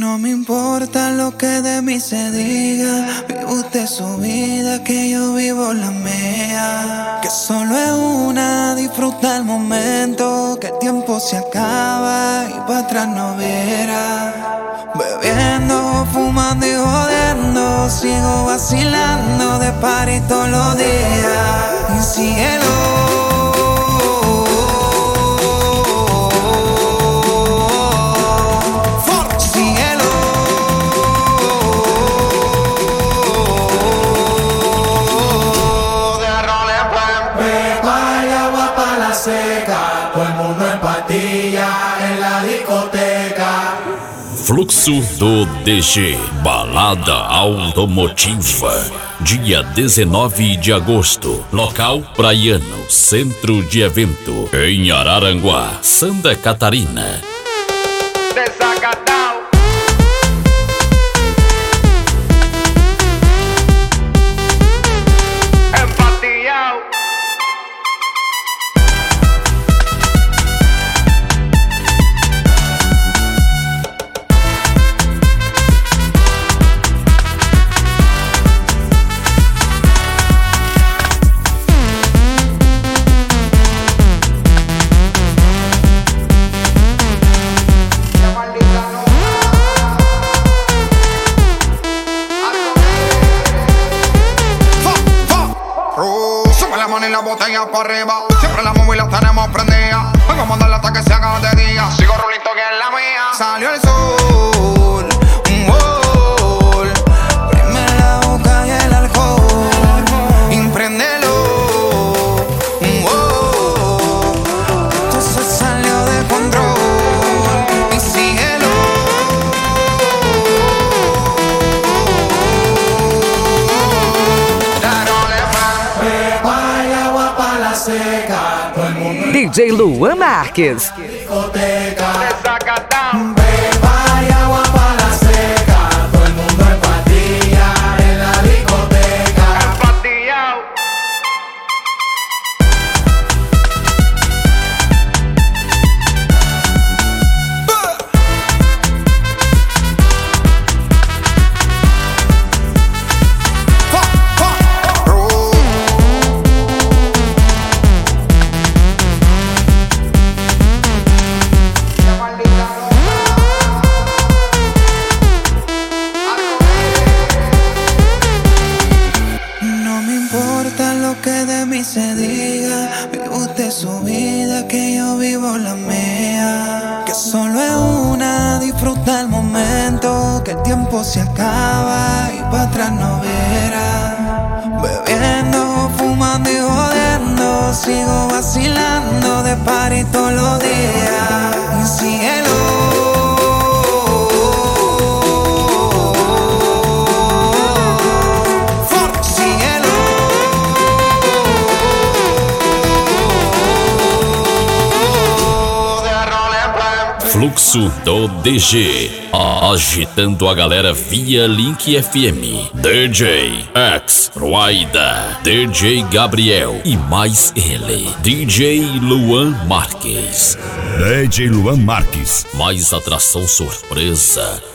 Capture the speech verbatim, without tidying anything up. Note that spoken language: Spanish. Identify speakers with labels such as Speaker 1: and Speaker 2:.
Speaker 1: No me importa lo que de mí se diga, vive usted su vida, que yo vivo la mía. Que solo es una, disfruta el momento, que el tiempo se acaba y para atrás no verá. Bebiendo, fumando y jodiendo, sigo vacilando de party todos los días. Y síguelo.
Speaker 2: Todo el mundo en patilla en la discoteca.
Speaker 3: Fluxo do D G, balada automotiva. Dia dezenove de agosto. Local praiano, centro de evento, em Araranguá, Santa Catarina.
Speaker 4: Desacatado. Empatillao.
Speaker 5: Y la botella para arriba, siempre la móvil la tenemos prendida. Vengo a mandarla hasta que se haga de día. Sigo rulito que es la mía. Salió el sol, un gol. Prime la boca y el alcohol. Impréndelo, un gol. Esto se salió de control. Y síguelo.
Speaker 2: Seca, todo el mundo
Speaker 6: D J Luan Marques.
Speaker 2: discoteca.
Speaker 4: Desacatado.
Speaker 2: Beba y agua para la seca. Todo el mundo en patilla en la discoteca.
Speaker 4: Empatillao.
Speaker 1: Se diga, vive usted su vida, que yo vivo la mía. Que solo es una, disfruta el momento, que el tiempo se acaba y para atrás no verá. Bebiendo, fumando y jodiendo, sigo vacilando de party todos los días. Y síguelo.
Speaker 3: Fluxo do D G, agitando a galera via Link F M. D J X Ruaida, D J Gabriel e mais ele, D J Luan Marques.
Speaker 7: D J Luan Marques.
Speaker 3: Mais atração surpresa.